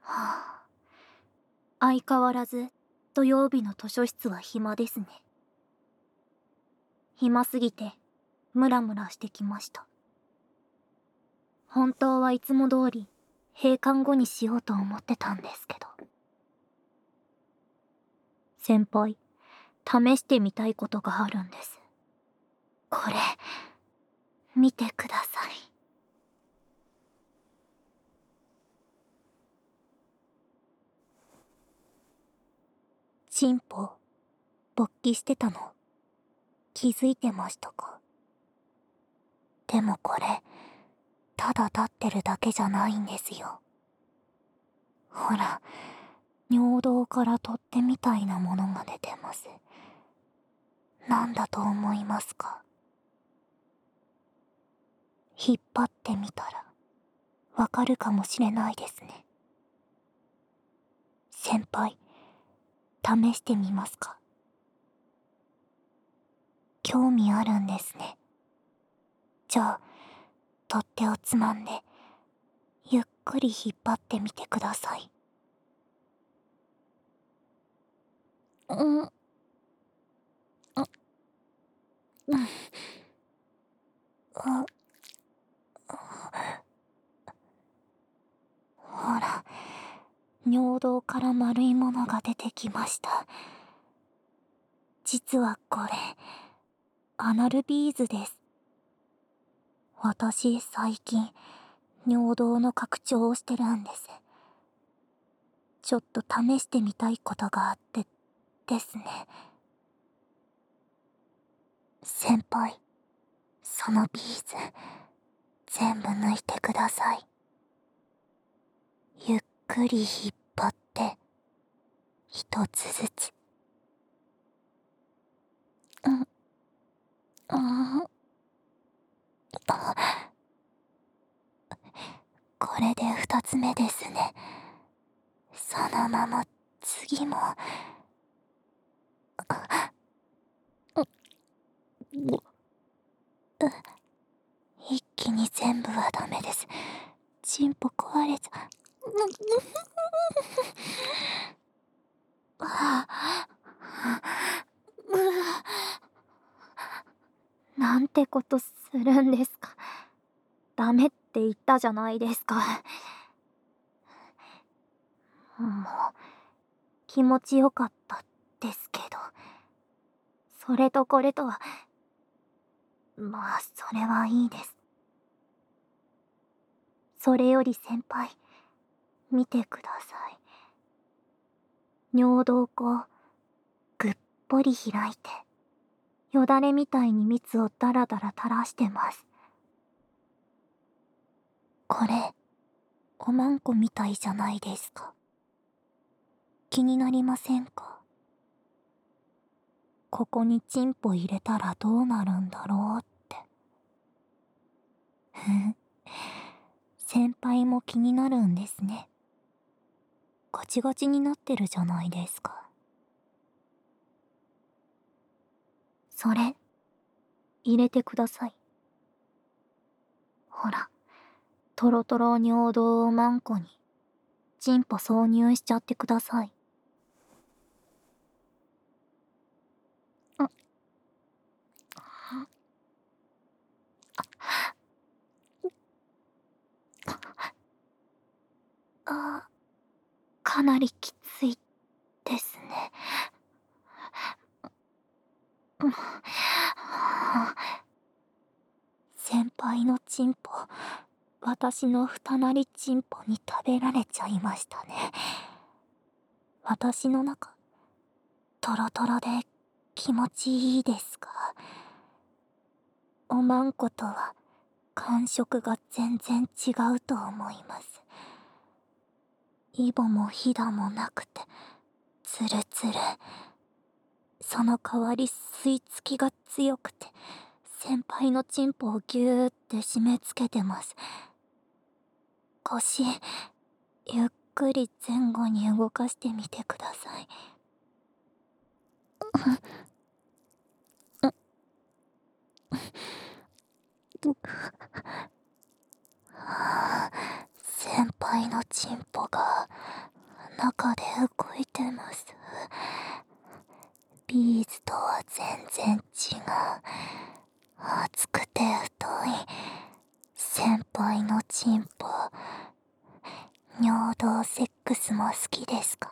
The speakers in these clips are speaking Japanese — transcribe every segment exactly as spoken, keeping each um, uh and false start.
はあ、相変わらず土曜日の図書室は暇ですね。暇すぎてムラムラしてきました。本当はいつも通り閉館後にしようと思ってたんですけど。先輩、試してみたいことがあるんです。これ、見てください。チンポ、勃起してたの、気づいてましたか？でもこれ、ただ立ってるだけじゃないんですよ。ほら、尿道から取っ手みたいなものが出てます。なんだと思いますか？引っ張ってみたら、わかるかもしれないですね。先輩、試してみますか？興味あるんですね。じゃあ、取っ手をつまんで、ゆっくり引っ張ってみてください。うん、うん、うん、あ、ほら、尿道から丸いものが出てきました。実はこれ、アナルビーズです。私、最近、尿道の拡張をしてるんです。ちょっと試してみたいことがあってですね。先輩、そのビーズ、全部抜いてください。ゆっくり引っ張って、一つずつ。うん、うん。これで二つ目ですね。そのまま次も。一気に全部はダメです。チンポ壊れちゃう。はあ、なんてことするんですか。ダメって言ったじゃないですか。もう、気持ちよかったですけど。それとこれとは、まあ、それはいいです。それより先輩、見てください。尿道口、ぐっぽり開いて、よだれみたいに蜜をダラダラ垂らしてます。これ、おまんこみたいじゃないですか。気になりませんか？ここにチンポ入れたらどうなるんだろうって。ふん、先輩も気になるんですね。ガチガチになってるじゃないですか。それ、入れてください。ほら、トロトロ尿道をマンコに、チンポ挿入しちゃってください。あ、あ、かなりきついですね。先輩のチンポ、私の二なりチンポに食べられちゃいましたね。私の中、トロトロで気持ちいいですが、おまんことは感触が全然違うと思います。イボもヒダもなくて、ツルツル。その代わり吸い付きが強くて、先輩のチンポをギューって締め付けてます。腰、ゆっくり前後に動かしてみてください。先輩のチンポが中で動いてます。ビーズとは全然違う熱くて太い先輩のチンポ。尿道セックスも好きですか？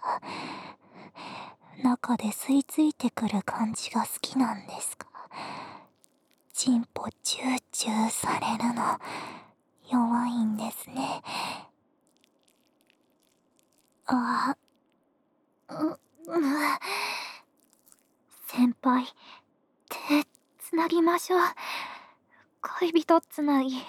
中で吸い付いてくる感じが好きなんですか？チンポチューチューされるの弱いんですね。ああ、う、う先輩、手つなぎましょう。恋人つなぎ。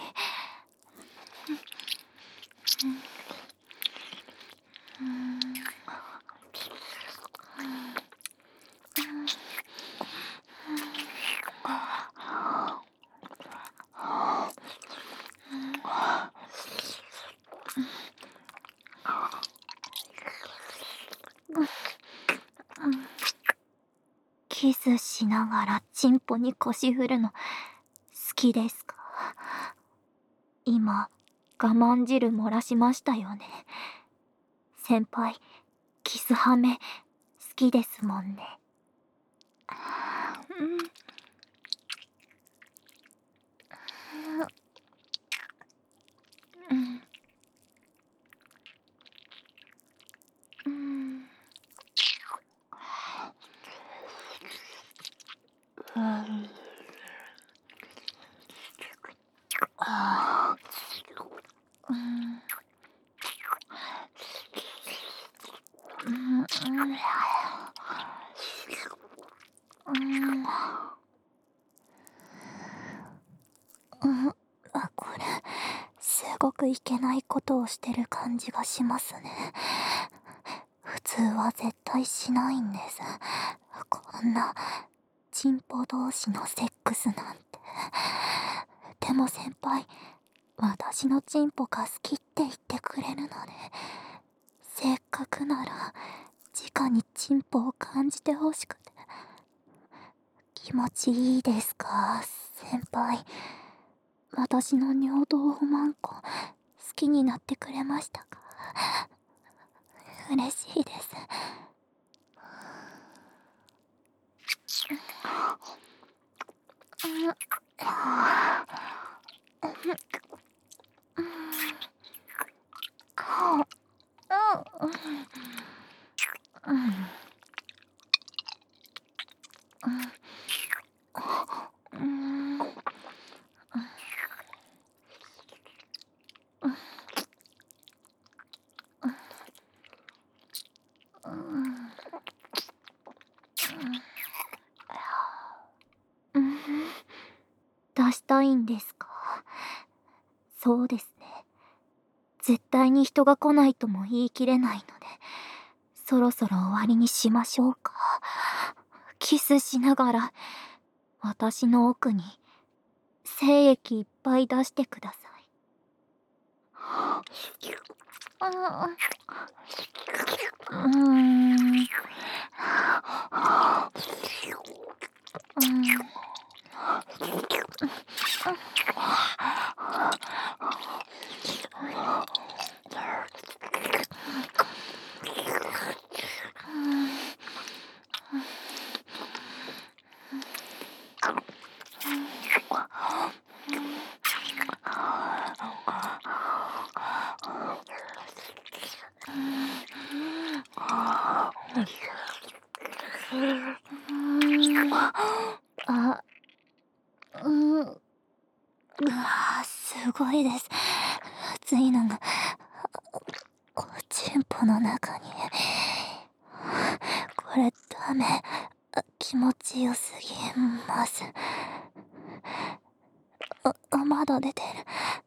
キスしながらチンポに腰振るの好きですか？今我慢汁漏らしましたよね。先輩キスハメ好きですもんね。うん、うん、うん、あー、うん、うん、うん、うん、あ、これすごくいけないことをしてる感じがしますね。普通は絶対しないんです。こんなチンポ同士のセックスなんて。でも先輩、私のチンポが好きって言ってくれるので、せっかくなら直にチンポを感じてほしくて。気持ちいいですか先輩。私の尿道おまんこ好きになってくれましたか？嬉しいです。出したいんですか？そうですね。絶対に人が来ないとも言い切れないので、そろそろ終わりにしましょうか。キスしながら私の奥に精液いっぱい出してください。うーん。あ、うん、うわー、すごいです。熱いのが、こう、チンポの中に。これダメ。気持ちよすぎます。あ、まだ出てる。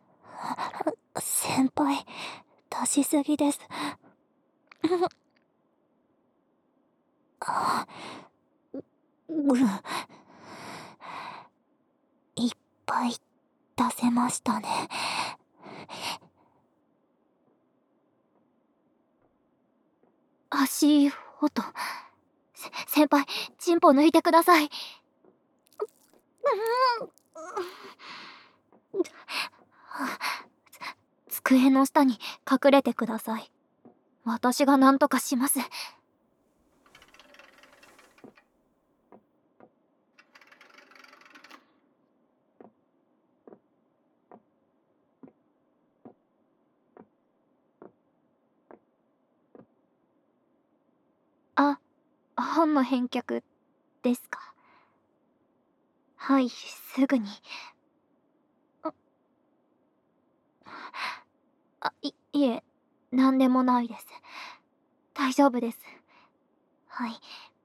先輩、出しすぎです。あ、う、いっぱい出せましたね。足音。先輩、チンポ抜いてください。机の下に隠れてください。 私が何とかします。あ、本の返却ですか。はい、すぐに。あ、あ、い、いえ、なんでもないです。大丈夫です。はい。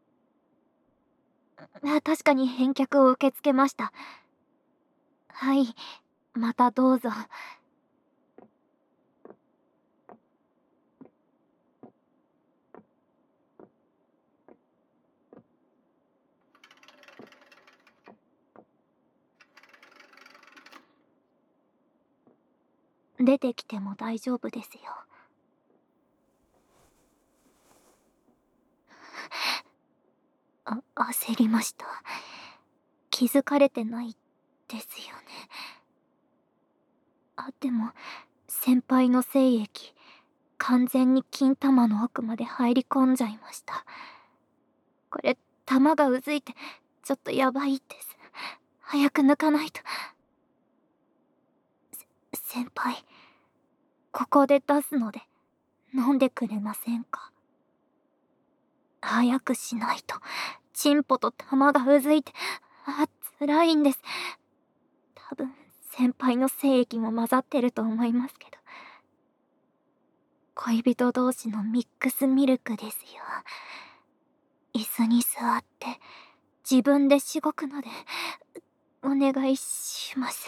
あ、確かに返却を受け付けました。はい、またどうぞ。出てきても大丈夫ですよ。あ、焦りました。気づかれてないですよね。あ、でも、先輩の精液、完全に金玉の奥まで入り込んじゃいました。これ、玉がうずいて、ちょっとやばいです。早く抜かないと。せ、先輩、ここで出すので、飲んでくれませんか？早くしないと、チンポと玉がうずいて、あ、辛いんです。多分、先輩の精液も混ざってると思いますけど。恋人同士のミックスミルクですよ。椅子に座って、自分でしごくので、お願いします。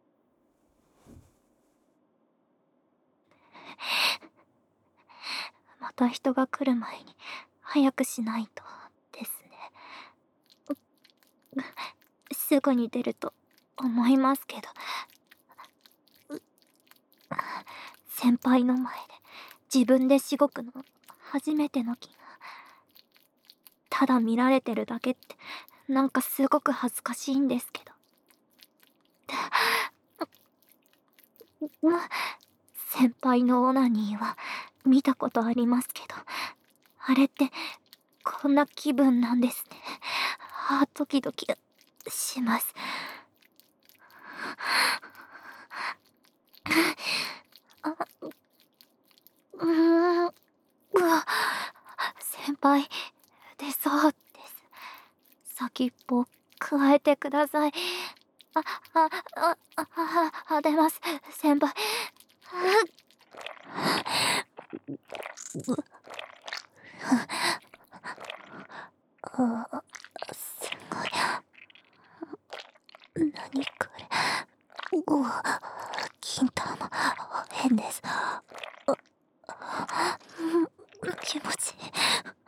また人が来る前に、早くしないと、ですね。すぐに出ると思いますけど。先輩の前で自分でしごくの初めての気が。ただ見られてるだけってなんかすごく恥ずかしいんですけど。先輩のオナニーは見たことありますけど、あれってこんな気分なんですね。あ、ドキドキします。あ、うーん、うわ、先輩、出そうです。先っぽ、加えてください。あ、あ、あ、あ、あ、あ、出ます、先輩。あ、すごい。何これ。うわ、金玉、変です。あ、気持ちいい。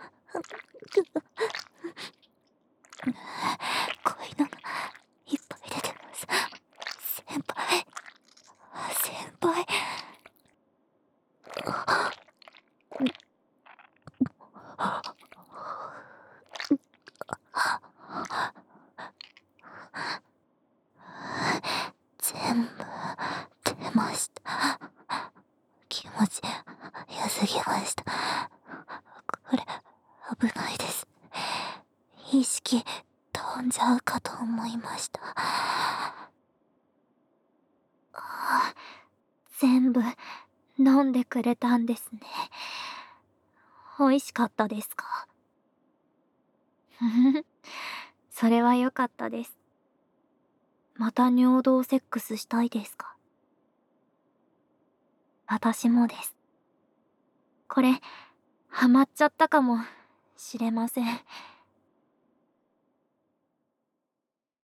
こういうのがいっぱい出てます。先輩、先輩。全部出ました。気持ち良すぎました。これ危ないです。意識飛んじゃうかと思いました。あ、全部飲んでくれたんですね。美味しかったですか？ふふ、それは良かったです。また尿道セックスしたいですか？私もです。これ、ハマっちゃったかもしれません。